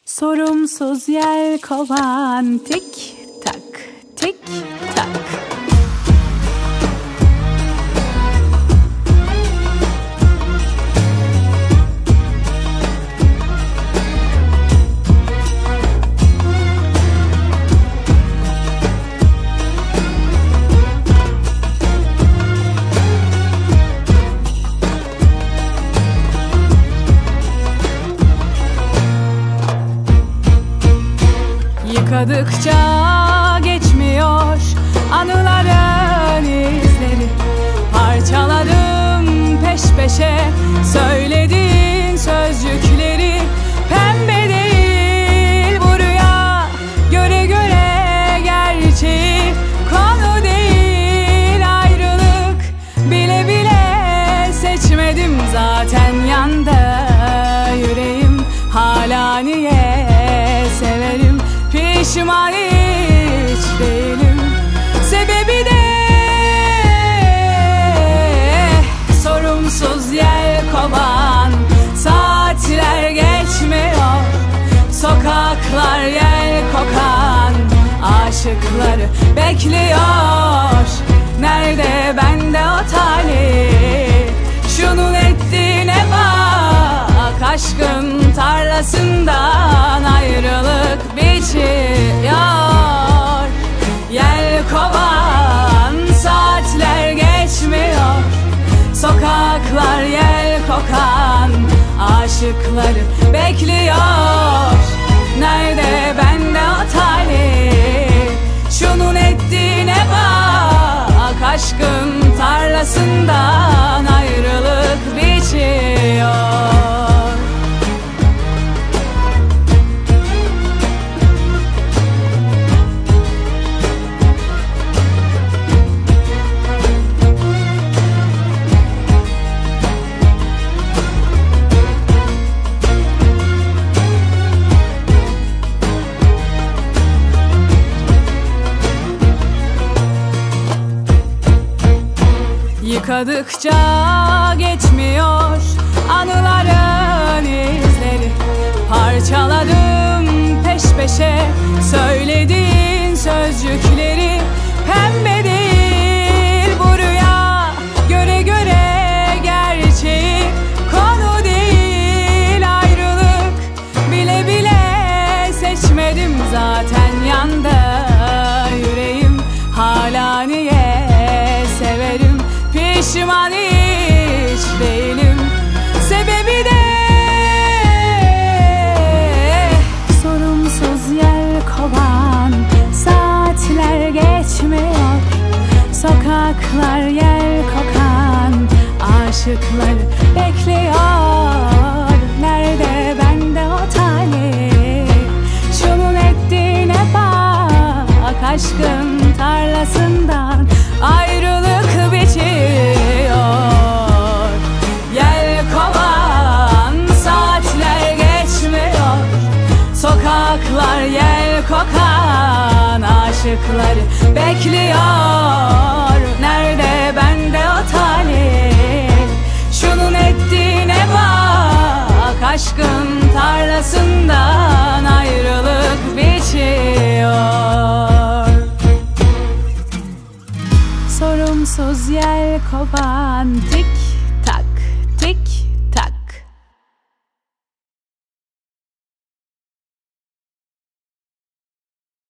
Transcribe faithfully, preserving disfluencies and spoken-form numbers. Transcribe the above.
Sorumsuz yelkovan tik tak tik tak. Yıkadıkça geçmiyor anıların izleri. Parçaladım peş peşe söylediğin sözcükleri. Pembe değil bu rüya, göre göre gerçeği. Konu değil ayrılık, bile bile seçmedim zaten. Yandı yüreğim, hala niye severim? Pişman hiç değilim, sebebi de sorumsuz yelkovan. Saatler geçmiyor, sokaklar yel kokan. Aşıkları bekliyor, nerede bende o talih? Şunun ettiğine bak, aşkın tarlasından ayrılık biçiyor. Yelkovan, saatler geçmiyor, sokaklar yel kokan. Aşıkları bekliyor, nerede bende o talih? Şunun ettiğine bak, aşkın tarlasından ayrılık biçiyor. Yıkadıkça geçmiyor anıların izleri. Parçaladım peş peşe söylediğin sözcükleri. Pembe değil bu rüya, göre göre gerçeği. Konu değil ayrılık, bile bile seçmedim zaten. Yandı yüreğim, hala niye severim? Pişman hiç değilim, sebebi de sorumsuz yelkovan. Saatler geçmiyor, sokaklar yel kokan. Aşıklar bekliyor, nerede bende o talih? Şunun ettiğine bak, aşkın tarlasından ayrılık biçiyor. Yelkovan, saatler geçmiyor, sokaklar yel kokan. Aşıkları bekliyor, nerede bende o talih? Şunun ettiğine bak, aşkın tarlasında